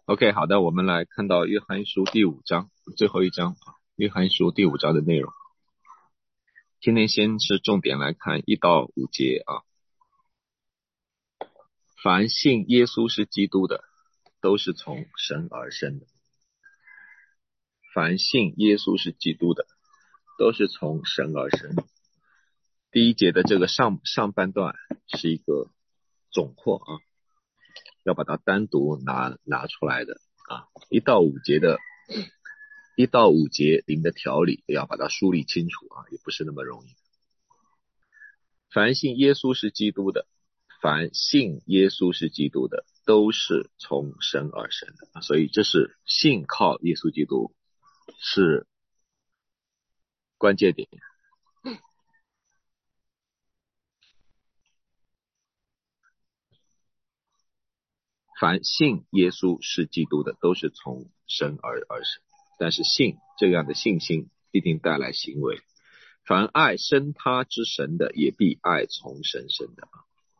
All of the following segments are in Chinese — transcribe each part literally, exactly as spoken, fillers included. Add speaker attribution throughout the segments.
Speaker 1: OK，好的，我们来看到约翰书第五章最后一章啊，约翰书第五章的内容。今天先是重点来看一到五节啊。凡信耶稣是基督的，都是从神而生的。凡信耶稣是基督的，都是从神而生的。第一节的这个上上半段是一个总括啊，要把它单独拿拿出来的啊。一到五节的一到五节里的条理要把它梳理清楚啊，也不是那么容易。凡信耶稣是基督的，凡信耶稣是基督的，都是从神而生的，所以这是信靠耶稣基督是关键点。凡信耶稣是基督的，都是从神而而生。但是信这样的信心必定带来行为。凡爱生他之神的，也必爱从神生的。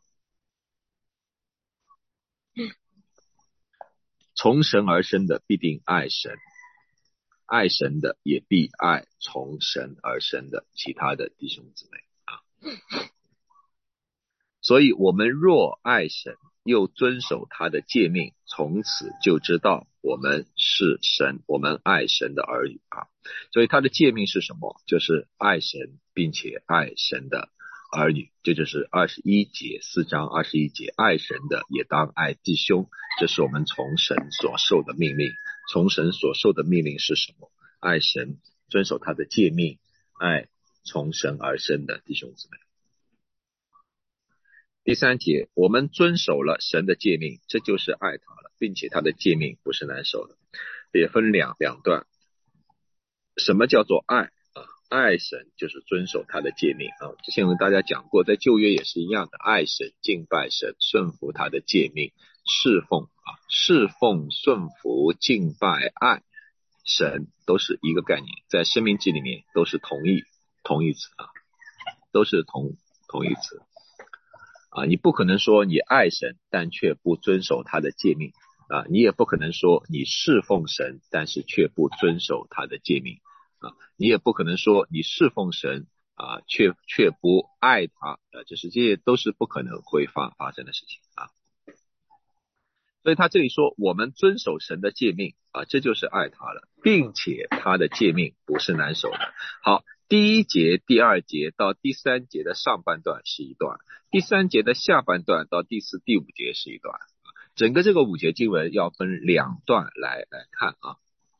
Speaker 1: 从神而生的必定爱神，爱神的也必爱从神而生的其他的弟兄姊妹啊。所以我们若爱神，又遵守他的诫命，从此就知道我们是神，我们爱神的儿女啊。所以他的诫命是什么？就是爱神，并且爱神的儿女。这就是二十一节，四章二十一节，爱神的也当爱弟兄，这是我们从神所受的命令。从神所受的命令是什么？爱神，遵守他的诫命，爱从神而生的弟兄姊妹。第三节，我们遵守了神的诫命，这就是爱他了，并且他的诫命不是难守的。也分两两段。什么叫做爱啊？爱神就是遵守他的诫命啊。之前我跟大家讲过，在旧约也是一样的，爱神、敬拜神、顺服他的诫命、侍奉啊，侍奉、顺服、敬拜、爱神都是一个概念，在申命记里面都是同义同义词啊，都是同同义词。啊，你不可能说你爱神，但却不遵守他的诫命啊，你也不可能说你侍奉神，但是却不遵守他的诫命啊，你也不可能说你侍奉神啊，却却不爱他啊，这是这些都是不可能会发发生的事情啊。所以他这里说我们遵守神的诫命啊，这就是爱他了，并且他的诫命不是难守的。好，第一节、第二节到第三节的上半段是一段，第三节的下半段到第四、第五节是一段，整个这个五节经文要分两段来来看啊。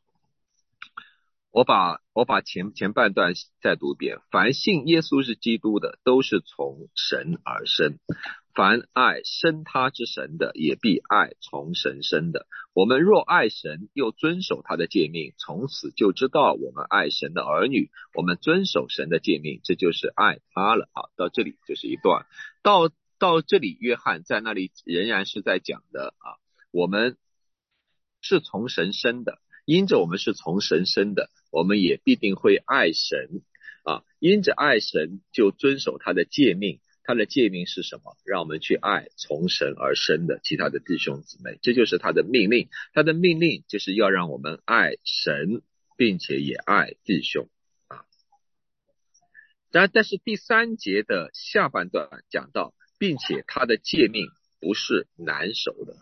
Speaker 1: 我把我把前前半段再读一遍。凡信耶稣是基督的，都是从神而生。凡爱生他之神的，也必爱从神生的。我们若爱神，又遵守他的诫命，从此就知道我们爱神的儿女。我们遵守神的诫命，这就是爱他了。好，到这里就是一段。到到这里，约翰在那里仍然是在讲的啊，我们是从神生的，因着我们是从神生的，我们也必定会爱神啊，因着爱神就遵守他的诫命。他的诫命是什么？让我们去爱从神而生的其他的弟兄姊妹，这就是他的命令。他的命令就是要让我们爱神，并且也爱弟兄啊。但但是第三节的下半段讲到，并且他的诫命不是难守的，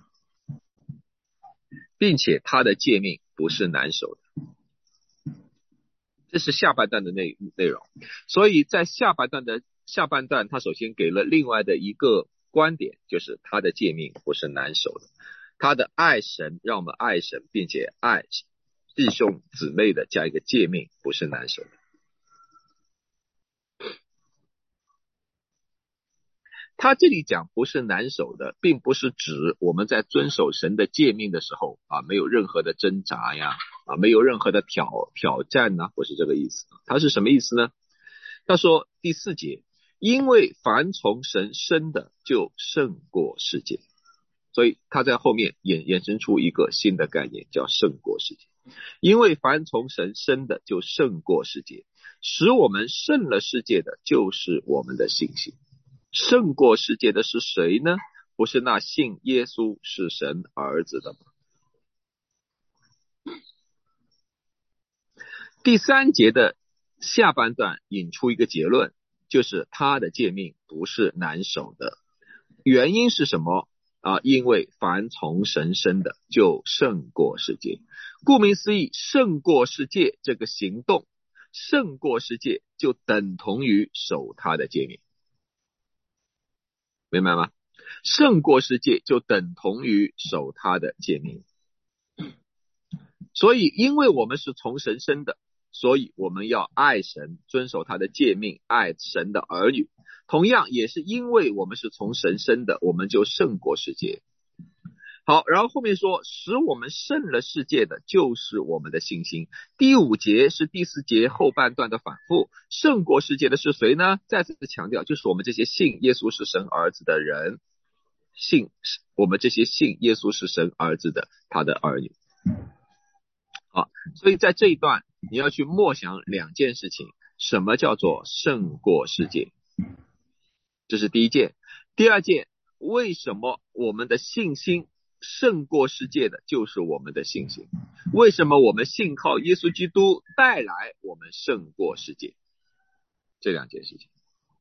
Speaker 1: 并且他的诫命不是难守的。这是下半段的内内容。所以在下半段的下半段，他首先给了另外的一个观点，就是他的诫命不是难守的，他的爱神让我们爱神，并且爱弟兄姊妹的加一个诫命不是难守的。他这里讲不是难守的，并不是指我们在遵守神的诫命的时候啊，没有任何的挣扎呀，啊，没有任何的挑挑战呢，不是这个意思。他是什么意思呢？他说第四节，因为凡从神生的就胜过世界，所以他在后面衍衍生出一个新的概念，叫胜过世界。因为凡从神生的就胜过世界，使我们胜了世界的就是我们的信心。胜过世界的是谁呢？不是那信耶稣是神儿子的吗？ 第三节的下半段引出一个结论，就是他的诫命不是难守的。原因是什么啊？因为凡从神生的就胜过世界。顾名思义，胜过世界这个行动，胜过世界就等同于守他的诫命，明白吗？胜过世界就等同于守他的诫命。所以因为我们是从神生的，所以我们要爱神，遵守他的诫命，爱神的儿女。同样也是因为我们是从神生的，我们就胜过世界。好，然后后面说使我们胜了世界的就是我们的信心。第五节是第四节后半段的反复，胜过世界的是谁呢？再次强调，就是我们这些信耶稣是神儿子的人，信我们这些信耶稣是神儿子的他的儿女。好，所以在这一段你要去默想两件事情，什么叫做胜过世界，这是第一件。第二件，为什么我们的信心胜过世界的就是我们的信心，为什么我们信靠耶稣基督带来我们胜过世界，这两件事情。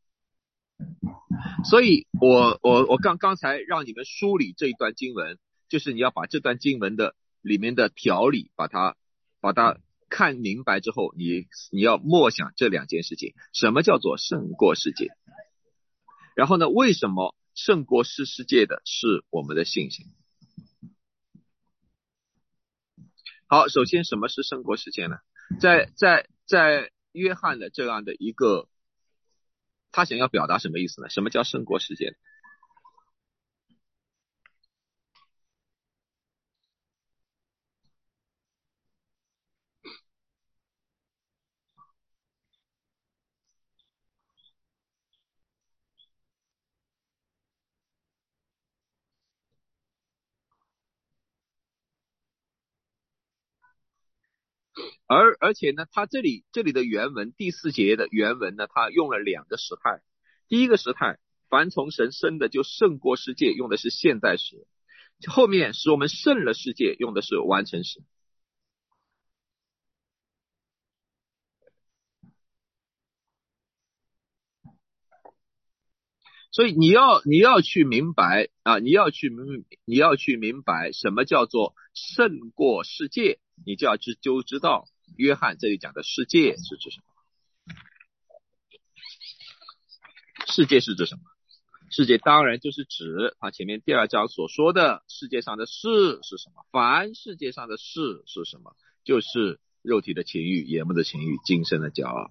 Speaker 1: 所以我我我刚刚才让你们梳理这一段经文，就是你要把这段经文的里面的条理把它把它看明白之后，你你要默想这两件事情，什么叫做胜过世界，然后呢，为什么胜过世世界的是我们的信心。好，首先什么是胜过世界呢？在在在约翰的这样的一个，他想要表达什么意思呢？什么叫胜过世界？而而且呢，他这里这里的原文第四节的原文呢，他用了两个时态。第一个时态，凡从神生的就胜过世界，用的是现在时；后面使我们胜了世界，用的是完成时。所以你要你要去明白啊，你要去明你要去明白什么叫做胜过世界，你就要知就知道约翰这里讲的世界是指什么。世界是指什么？世界当然就是指他前面第二章所说的世界上的事是什么。凡世界上的事是什么？就是肉体的情欲、眼目的情欲、今生的骄傲。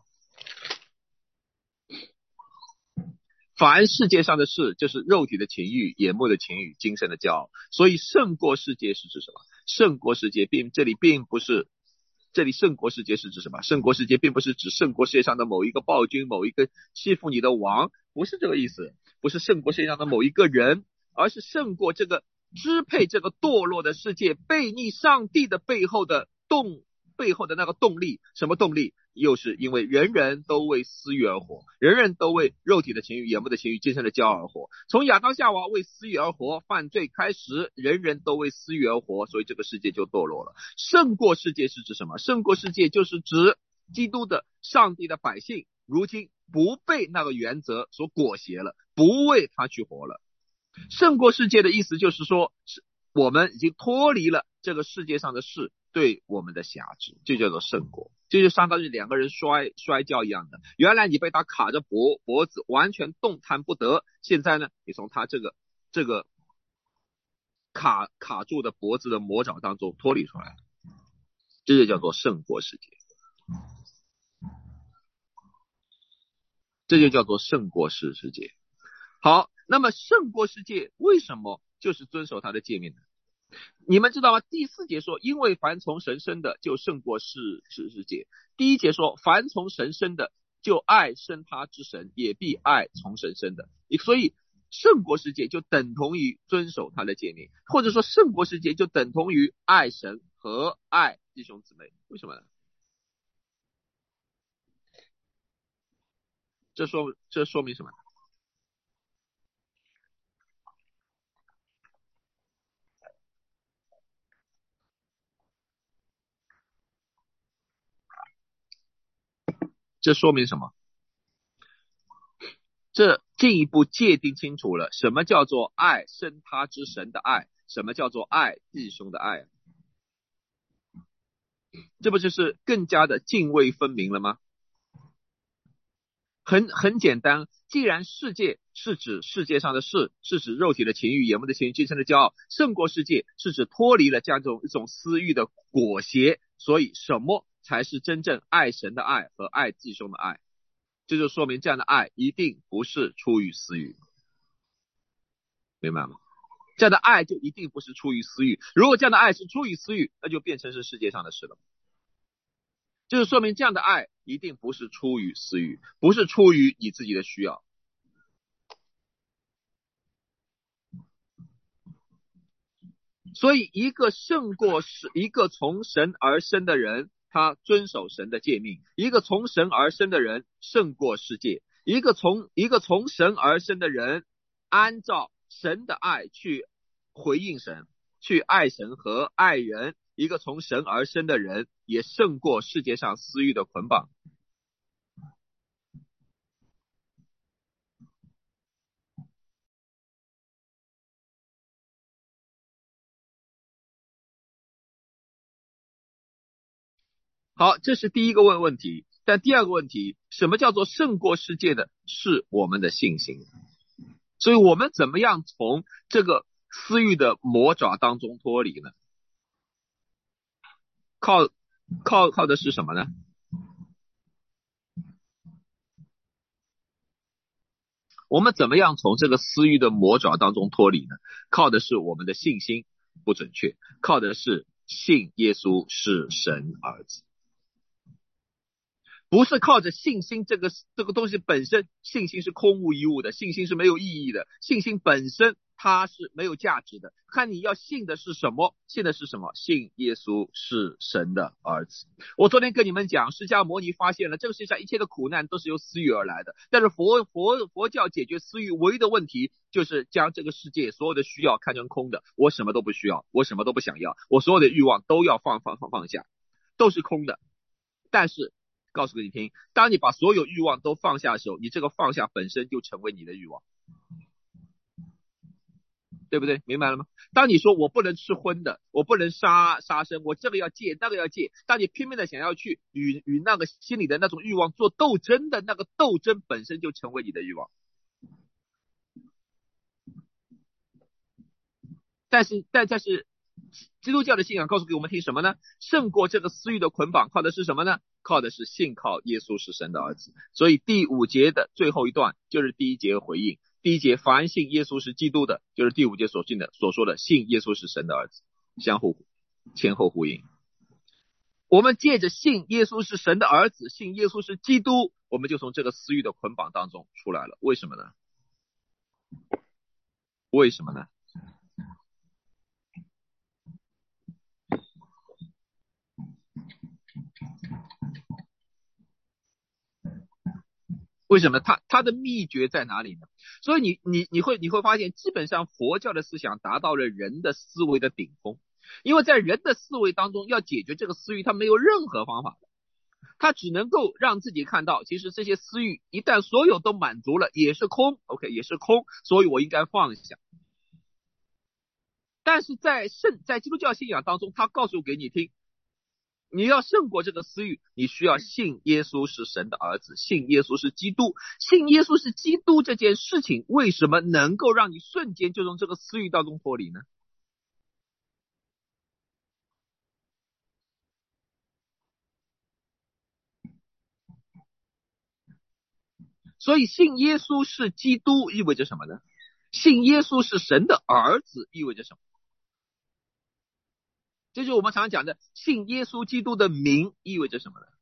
Speaker 1: 凡世界上的事就是肉体的情欲、眼目的情欲、今生的骄傲。所以胜过世界是指什么？胜过世界并这里并不是这里胜过世界是指什么？胜过世界并不是指胜过世界上的某一个暴君、某一个欺负你的王，不是这个意思，不是胜过世界上的某一个人，而是胜过这个支配这个堕落的世界、背逆上帝的背后的动背后的那个动力。什么动力？又是因为人人都为私欲而活，人人都为肉体的情欲、眼目的情欲、今生的骄傲而活。从亚当夏娃为私欲而活，犯罪开始，人人都为私欲而活，所以这个世界就堕落了。胜过世界是指什么？胜过世界就是指基督的上帝的百姓如今不被那个原则所裹挟了，不为他去活了。胜过世界的意思就是说，是我们已经脱离了这个世界上的事对我们的辖制，这叫做胜过。这就相当于两个人摔摔跤一样的，原来你被他卡着脖脖子完全动弹不得，现在呢你从他这个这个卡卡住的脖子的魔爪当中脱离出来，这就叫做胜过世界，这就叫做胜过世世界。好，那么胜过世界为什么就是遵守他的诫命呢？你们知道吗？第四节说，因为凡从神生的就胜过世世世界。第一节说，凡从神生的就爱生他之神，也必爱从神生的。所以胜过世界就等同于遵守他的诫命，或者说胜过世界就等同于爱神和爱弟兄姊妹。为什么呢？这说这说明什么？ 这说明什么？这进一步界定清楚了什么叫做爱生他之神的爱，什么叫做爱弟兄的爱，这不就是更加的泾渭分明了吗？很很简单，既然世界是指世界上的事，是指肉体的情欲、眼目的情欲、今生的骄傲，胜过世界是指脱离了这样一种一种私欲的裹挟，所以什么才是真正爱神的爱和爱弟兄的爱？这就说明这样的爱一定不是出于私欲，明白吗？这样的爱就一定不是出于私欲，如果这样的爱是出于私欲，那就变成是世界上的事了。就是说明这样的爱一定不是出于私欲，不是出于你自己的需要。所以一个胜过一个从神而生的人，他遵守神的诫命；一个从神而生的人胜过世界；一个从一个从神而生的人，按照神的爱去回应神，去爱神和爱人；一个从神而生的人，也胜过世界上私欲的捆绑。好，这是第一个问问题。但第二个问题，什么叫做胜过世界的？是我们的信心。所以我们怎么样从这个私欲的魔爪当中脱离呢？靠靠靠的是什么呢？我们怎么样从这个私欲的魔爪当中脱离呢？靠的是我们的信心，不准确，靠的是信耶稣是神儿子。不是靠着信心这个这个东西本身，信心是空无一物的，信心是没有意义的，信心本身它是没有价值的。看你要信的是什么，信的是什么？信耶稣是神的儿子。我昨天跟你们讲，释迦牟尼发现了这个世界上一切的苦难都是由私欲而来的，但是佛佛佛教解决私欲唯一的问题，就是将这个世界所有的需要看成空的，我什么都不需要，我什么都不想要，我所有的欲望都要放放放放下，都是空的。但是告诉给你听，当你把所有欲望都放下的时候，你这个放下本身就成为你的欲望，对不对？明白了吗？当你说我不能吃荤的，我不能杀杀生，我这个要戒，那个要戒，当你拼命的想要去与与那个心里的那种欲望做斗争的，那个斗争本身就成为你的欲望。但是但但是基督教的信仰告诉给我们听什么呢？胜过这个私欲的捆绑，靠的是什么呢？靠的是信靠耶稣是神的儿子。所以第五节的最后一段就是第一节的回应。第一节凡信耶稣是基督的，就是第五节所信的所说的信耶稣是神的儿子，相互前后呼应。我们借着信耶稣是神的儿子，信耶稣是基督，我们就从这个私欲的捆绑当中出来了。为什么呢？为什么呢？为什么？它它的秘诀在哪里呢？所以你你你会你会发现，基本上佛教的思想达到了人的思维的顶峰，因为在人的思维当中，要解决这个私欲，它没有任何方法的，它只能够让自己看到，其实这些私欲一旦所有都满足了，也是空 ，OK， 也是空，所以我应该放下。但是在圣在基督教信仰当中，他告诉给你听，你要胜过这个私欲，你需要信耶稣是神的儿子，信耶稣是基督。信耶稣是基督这件事情，为什么能够让你瞬间就从这个私欲当中脱离呢？所以信耶稣是基督意味着什么呢？信耶稣是神的儿子意味着什么？这就是我们常常讲的，信耶稣基督的名意味着什么呢？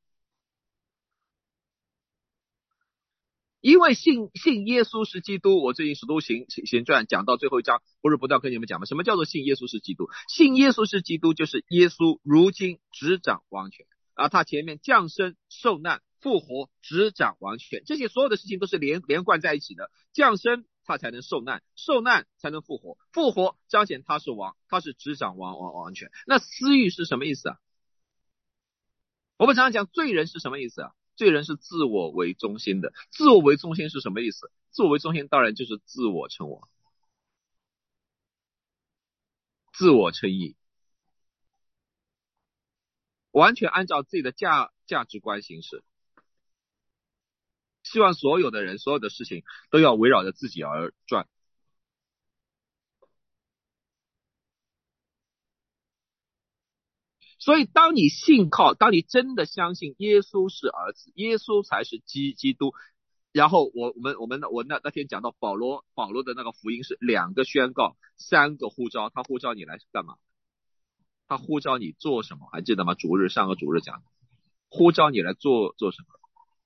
Speaker 1: 因为信信耶稣是基督，我最近《使徒行行传》讲到最后一章，不是不断跟你们讲吗？什么叫做信耶稣是基督？信耶稣是基督，就是耶稣如今执掌王权，而他前面降生、受难、复活、执掌王权，这些所有的事情都是连连贯在一起的。降生他才能受难，受难才能复活，复活彰显他是王，他是执掌王王王权。那私欲是什么意思啊？我们常常讲罪人是什么意思啊？ 罪人是自我为中心的。自我为中心是什么意思？自我为中心当然就是自我称王，自我称义，完全按照自己的价价值观行事，希望所有的人、所有的事情都要围绕着自己而转。所以当你信靠，当你真的相信耶稣是儿子，耶稣才是基基督，然后我我们我们我那那天讲到保罗保罗的那个福音是两个宣告，三个呼召，他呼召你来干嘛？他呼召你做什么？还记得吗？主日上个主日讲的，呼召你来做做什么？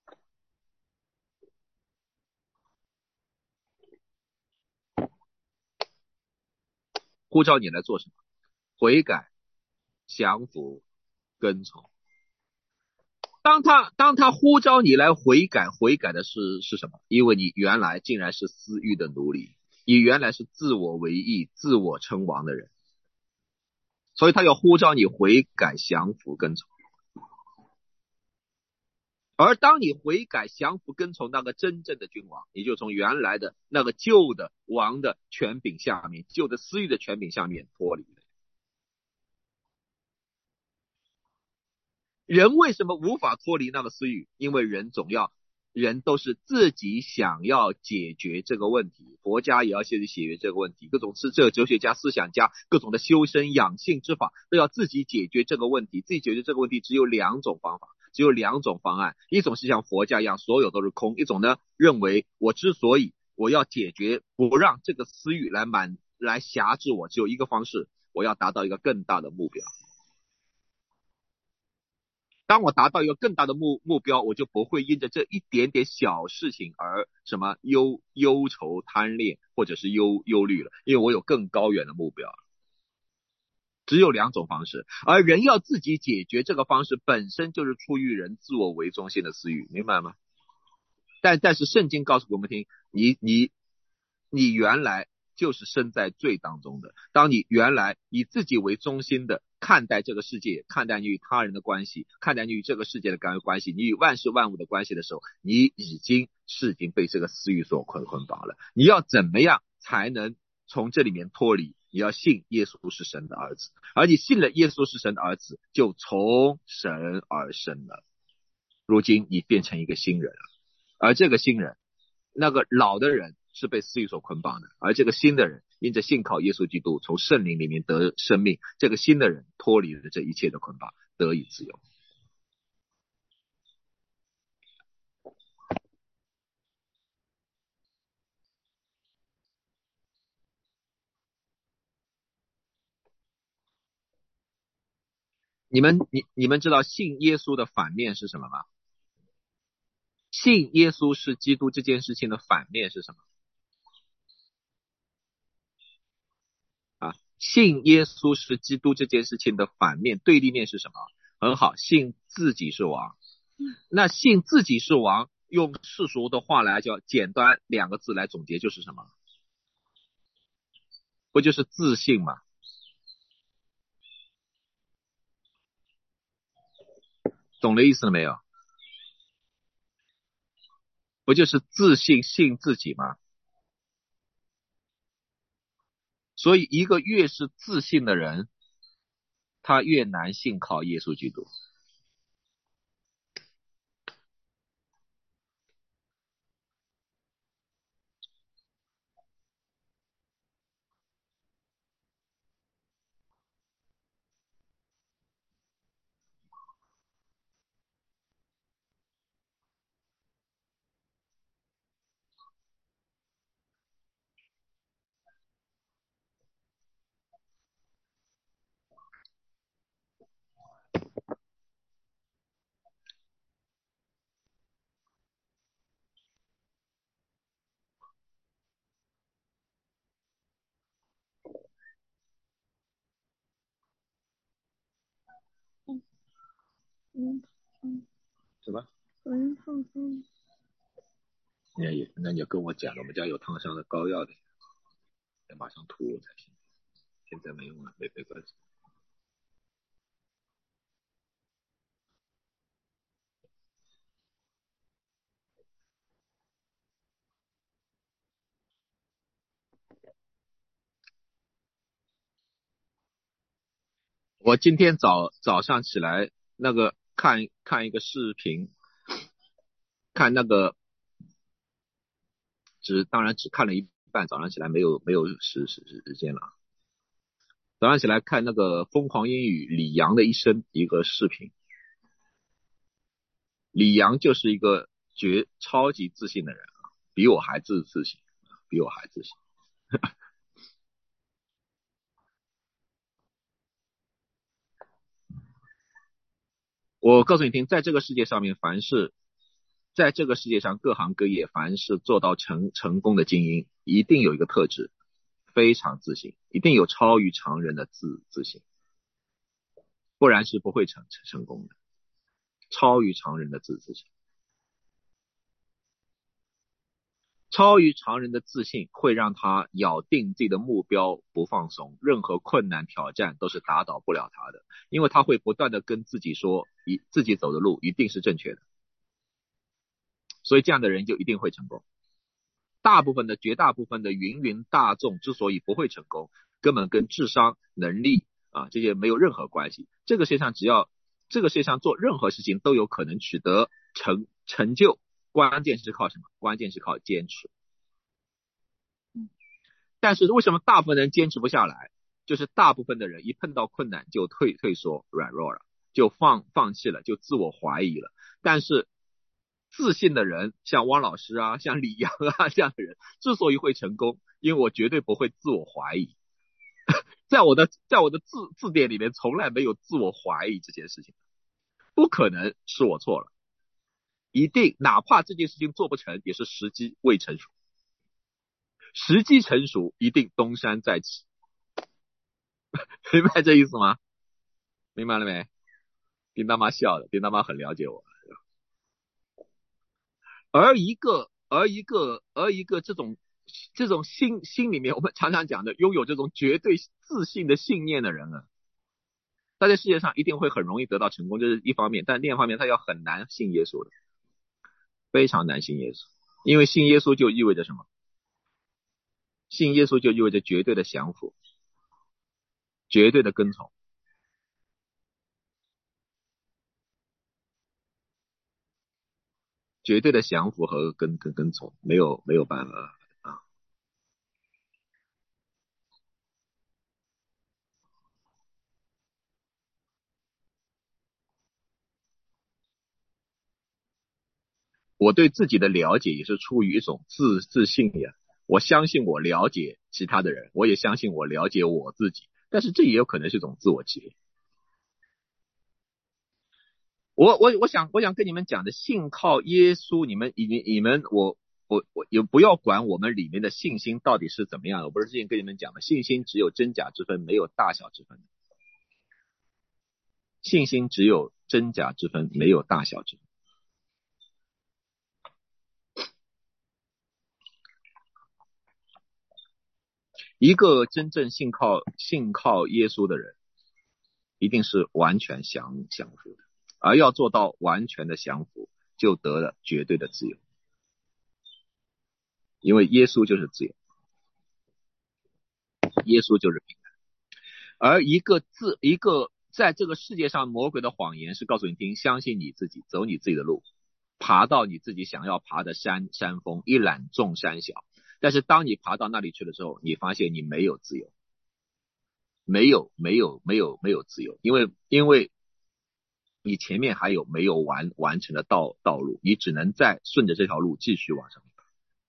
Speaker 1: 呼召你来做什么？悔改、降服、跟从。当他当他呼召你来悔改，悔改的是是什么？因为你原来竟然是私欲的奴隶，你原来是自我为义、自我称王的人，所以他要呼召你悔改、降服、跟从。而当你悔改、降服、跟从那个真正的君王，你就从原来的那个旧的王的权柄下面、旧的私欲的权柄下面脱离了。人为什么无法脱离那个私欲？因为人总要，人都是自己想要解决这个问题，佛家也要解决这个问题，各种是这哲学家、思想家，各种的修身养性之法都要自己解决这个问题。自己解决这个问题只有两种方法，只有两种方案，一种是像佛家一样，所有都是空；一种呢，认为我之所以我要解决，不让这个私欲来满来辖制我，只有一个方式，我要达到一个更大的目标。当我达到一个更大的目目标，我就不会因着这一点点小事情而什么忧忧愁贪恋或者是忧忧虑了，因为我有更高远的目标。只有两种方式，而人要自己解决这个方式，本身就是出于人自我为中心的私欲，明白吗？但但是圣经告诉我们听，你你你原来就是身在罪当中的。当你原来以自己为中心的看待这个世界，看待你与他人的关系，看待你与这个世界的关系，你与万事万物的关系的时候，你已经是已经被这个私欲所捆捆绑了。你要怎么样才能从这里面脱离？你要信耶稣是神的儿子，而你信了耶稣是神的儿子，就从神而生了。如今你变成一个新人了，而这个新人，那个老的人是被私欲所捆绑的，而这个新的人因着信靠耶稣基督，从圣灵里面得生命，这个新的人脱离了这一切的捆绑，得以自由。你们你你们知道信耶稣的反面是什么吗？信耶稣是基督这件事情的反面是什么啊？信耶稣是基督这件事情的反面，对立面是什么？很好，信自己是王。那信自己是王，用世俗的话来叫简单两个字来总结就是什么？不就是自信吗？懂了意思了没有？不就是自信信自己吗？所以一个越是自信的人，他越难信靠耶稣基督。
Speaker 2: 嗯嗯嗯，
Speaker 1: 什么？
Speaker 2: 嗯放松。
Speaker 1: 那也那你要跟我讲，我们家有烫伤的膏药的，要马上涂才行。现在没用了，没没关系。 我今天早早上起来那个看看一个视频，看那个只当然只看了一半，早上起来没有没有时时时间了。早上起来看那个疯狂英语李阳的一生一个视频，李阳就是一个绝超级自信的人啊，比我还自自信，比我还自信。我告诉你听，在这个世界上面，凡是在这个世界上各行各业，凡是做到成成功的精英，一定有一个特质，非常自信，一定有超于常人的自自信，不然是不会成成成功的。超于常人的自自信，超于常人的自信会让他咬定自己的目标不放松，任何困难挑战都是打倒不了他的，因为他会不断的跟自己说，一自己走的路一定是正确的，所以这样的人就一定会成功。大部分的绝大部分的芸芸大众之所以不会成功，根本跟智商能力啊这些没有任何关系。这个世界上只要这个世界上做任何事情都有可能取得成成就，关键是靠什么？关键是靠坚持。但是为什么大部分人坚持不下来？就是大部分的人一碰到困难就退退缩软弱了，就放放弃了，就自我怀疑了。但是自信的人，像汪老师啊，像李阳啊这样的人，之所以会成功，因为我绝对不会自我怀疑。在我的在我的字字典里面，从来没有自我怀疑这件事情，不可能是我错了，一定哪怕这件事情做不成，也是时机未成熟，时机成熟，一定东山再起。明白这意思吗？明白了没？丁大妈笑的，丁大妈很了解我。而一个而一个而一个这种这种心心里面，我们常常讲的拥有这种绝对自信的信念的人啊，他在世界上一定会很容易得到成功，这是一方面，但另一方面他要很难信耶稣的，非常难信耶稣，因为信耶稣就意味着什么？信耶稣就意味着绝对的降服，绝对的跟从，绝对的降服和跟跟跟从，没有没有办法啊。我对自己的了解也是出于一种自自信呀。我相信我了解其他的人，我也相信我了解我自己，但是这也有可能是一种自我欺骗。我我我想我想跟你们讲的，信靠耶稣，你们你你们我我我也不要管我们里面的信心到底是怎么样的。我不是之前跟你们讲的，信心只有真假之分，没有大小之分。信心只有真假之分，没有大小之分。一个真正信靠信靠耶稣的人，一定是完全降降服的，而要做到完全的降服，就得了绝对的自由，因为耶稣就是自由，耶稣就是平安。而一个自一个在这个世界上，魔鬼的谎言是告诉你听，相信你自己，走你自己的路，爬到你自己想要爬的山山峰，一览众山小。但是当你爬到那里去的时候，你发现你没有自由，没有没有没有没有自由，因为因为你前面还有没有完完成的道道路，你只能再顺着这条路继续往上面。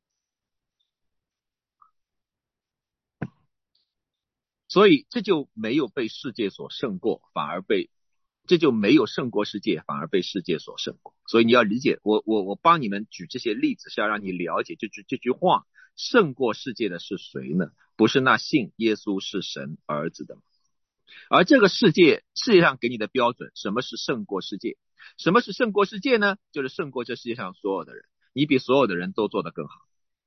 Speaker 1: 所以这就没有被世界所胜过，反而被这就没有胜过世界，反而被世界所胜过。所以你要理解，我我我帮你们举这些例子，是要让你了解这句这句话，胜过世界的是谁呢？不是那信耶稣是神儿子的吗？而这个世界，世界上给你的标准，什么是胜过世界？什么是胜过世界呢？就是胜过这世界上所有的人，你比所有的人都做得更好，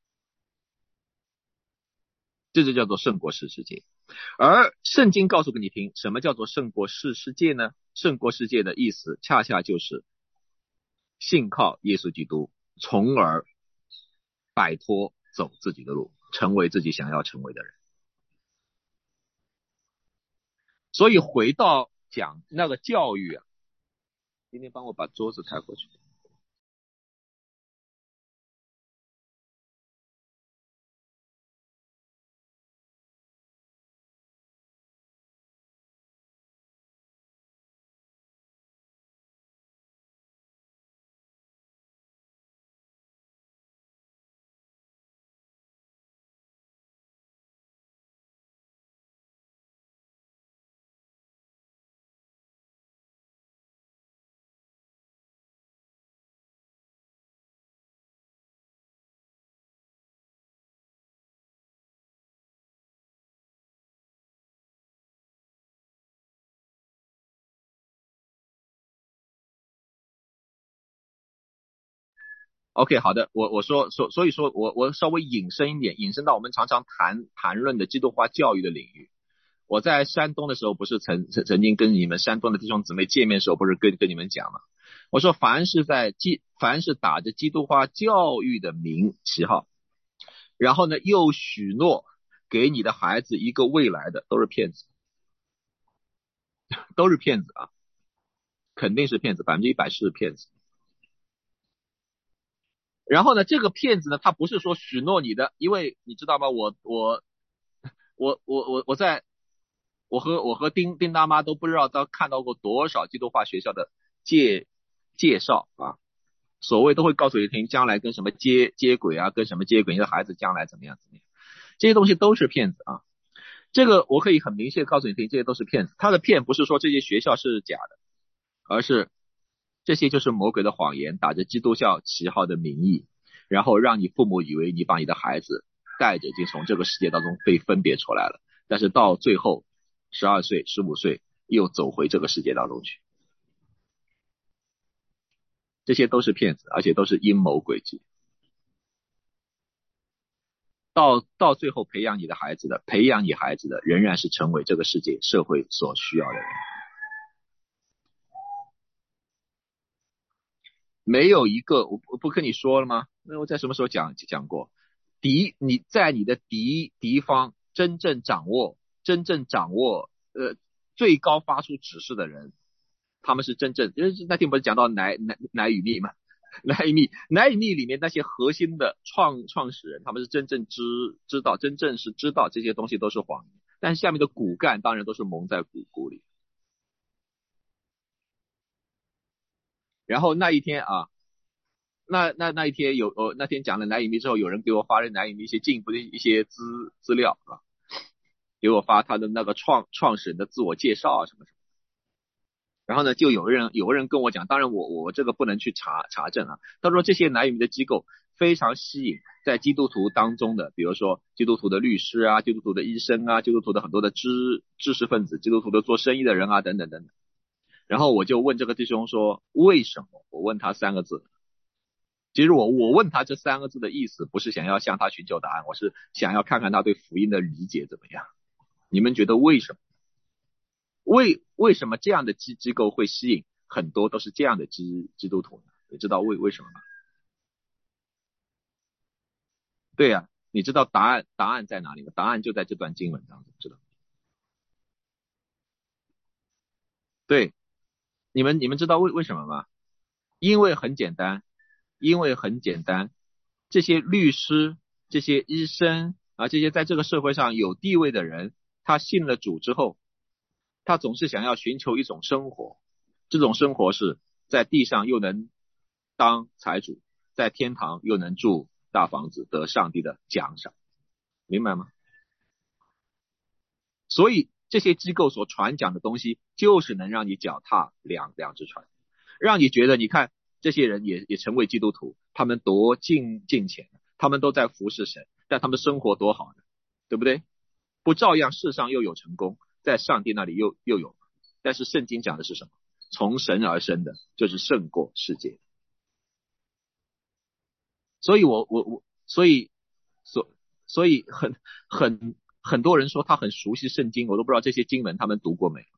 Speaker 1: 这就叫做胜过世世界。而圣经告诉给你听，什么叫做胜过世世界呢？胜过世界的意思，恰恰就是信靠耶稣基督，从而摆脱走自己的路，成为自己想要成为的人。所以回到讲那个教育啊，今天帮我把桌子抬过去。OK， 好的，我我说所所以说我我稍微引申一点，引申到我们常常谈谈论的基督化教育的领域。我在山东的时候，不是曾曾曾经跟你们山东的弟兄姊妹见面的时候，不是跟跟你们讲吗？我说凡是在基凡是打着基督化教育的名旗号，然后呢又许诺给你的孩子一个未来的，都是骗子，都是骗子啊，肯定是骗子，百分之一百是骗子。然后呢，这个骗子呢，他不是说许诺你的，因为你知道吗？我我我我我我在我和我和丁丁大妈都不知道都看到过多少基督化学校的介介绍啊，所谓都会告诉你听将来跟什么接接轨啊，跟什么接轨，你的孩子将来怎么样怎么样，这些东西都是骗子啊。这个我可以很明确告诉你听，这些都是骗子。他的骗不是说这些学校是假的，而是这些就是魔鬼的谎言，打着基督教旗号的名义，然后让你父母以为你把你的孩子带着已经从这个世界当中被分别出来了，但是到最后十二岁、十五岁又走回这个世界当中去，这些都是骗子，而且都是阴谋诡计。到到最后培养你的孩子的，培养你孩子的仍然是成为这个世界社会所需要的人。没有一个，我不跟你说了吗？那我在什么时候讲讲过？敌你在你的敌敌方真正掌握真正掌握呃最高发出指示的人，他们是真正，因为那天不是讲到奶奶奶与蜜嘛，奶与蜜奶与蜜里面那些核心的创创始人，他们是真正知知道真正是知道这些东西都是谎言，但是下面的骨干当然都是蒙在鼓鼓里。然后那一天啊，那那那一天有呃那天讲了奶与蜜之后，有人给我发了奶与蜜一些进一步的一些资资料啊，给我发他的那个创创始人的自我介绍啊什么什么。然后呢，就有人有个人跟我讲，当然我我这个不能去查查证啊。他说这些奶与蜜的机构非常吸引在基督徒当中的，比如说基督徒的律师啊，基督徒的医生啊，基督徒的很多的知知识分子，基督徒的做生意的人啊，等等等等。然后我就问这个弟兄说为什么？我问他三个字。其实我我问他这三个字的意思，不是想要向他寻求答案，我是想要看看他对福音的理解怎么样。你们觉得为什么？为为什么这样的机机构会吸引很多都是这样的基基督徒呢？你知道为为什么吗？对呀、啊，你知道答案答案在哪里吗？答案就在这段经文当中，知道？对，你们你们知道为为什么吗？因为很简单，因为很简单，这些律师、这些医生啊，这些在这个社会上有地位的人，他信了主之后，他总是想要寻求一种生活，这种生活是在地上又能当财主，在天堂又能住大房子，得上帝的奖赏，明白吗？所以这些机构所传讲的东西，就是能让你脚踏两两只船，让你觉得，你看这些人也也成为基督徒，他们多敬敬虔，他们都在服侍神，但他们生活多好呢，对不对？不照样世上又有成功，在上帝那里又又有，但是圣经讲的是什么？从神而生的，就是胜过世界。所以我我我，所以所所以很很很多人说他很熟悉圣经，我都不知道这些经文他们读过没。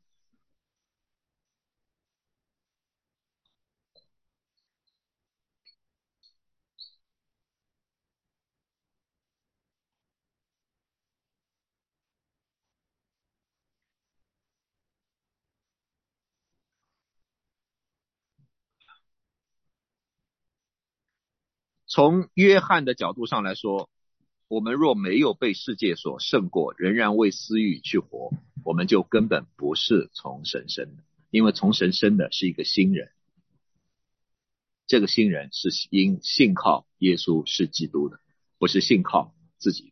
Speaker 1: 从约翰的角度上来说，我们若没有被世界所胜过，仍然为私欲去活，我们就根本不是从神生的，因为从神生的是一个新人，这个新人是因信靠耶稣是基督的，不是信靠自己的。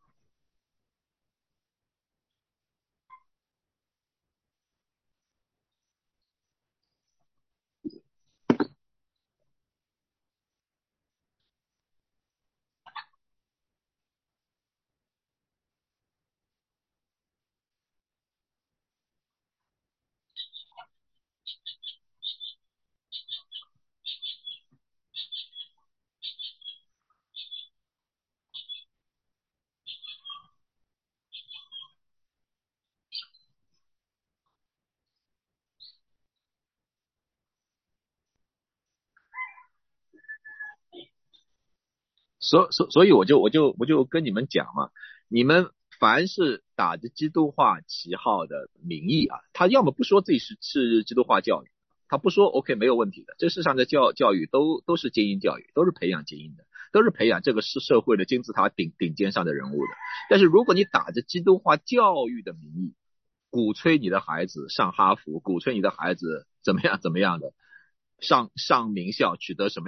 Speaker 1: 所所所以我就我就我就跟你们讲嘛，你们凡是打着基督化旗号的名义啊，他要么不说自己是是基督化教育，他不说 OK 没有问题的，这世上的教教育都都是精英教育，都是培养精英的，都是培养这个是社会的金字塔顶顶尖上的人物的。但是如果你打着基督化教育的名义，鼓吹你的孩子上哈佛，鼓吹你的孩子怎么样怎么样的，上上名校，取得什么